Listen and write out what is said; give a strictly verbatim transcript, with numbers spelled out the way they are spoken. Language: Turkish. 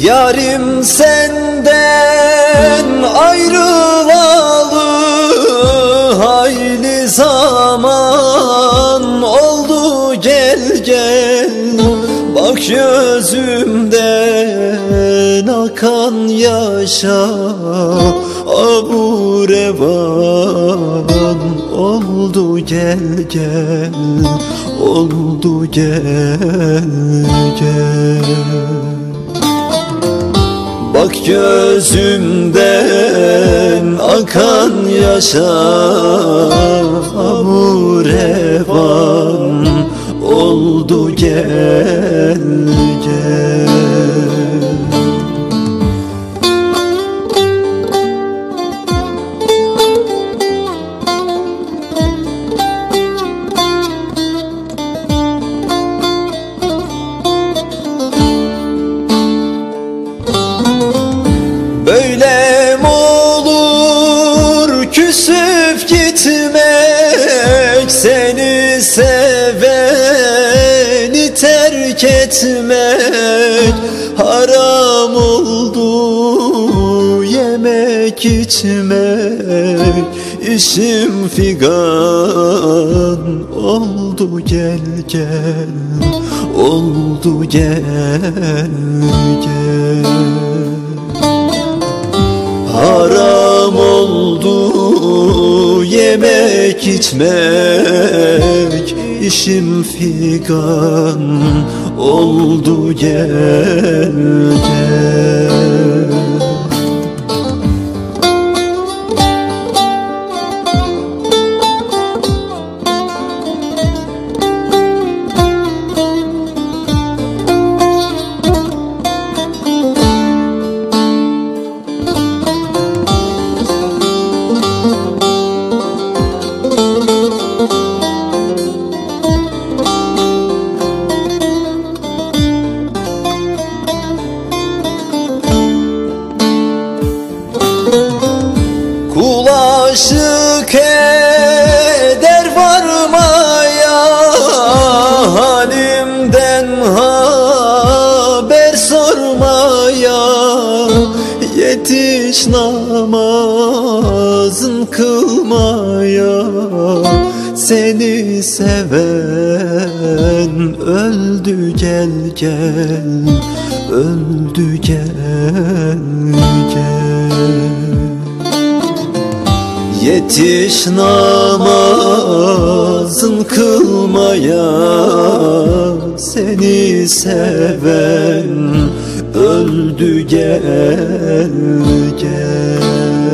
Yarim senden ayrılalı hayli zaman oldu, gel gel. Bak gözümden akan yaşa, abu revan oldu, gel gel. Oldu, gel gel. Bak gözümden akan yaşa, abu revan oldu, gel gel. Böyle mi olur küsüp gitmek, seni seveni terk etmek? Haram oldu yemek içmek, işim figan oldu, gel gel. Oldu, gel gel. Haram oldu yemek içmek, işim figan oldu, gel gel. Kul aşık eder varmaya, halimden haber sormaya. Yetiş namazın kılmaya, seni seven öldü, gel gel. Öldü, gel gel. Yetiş namazın kılmaya, seni seven öldü, gel gel.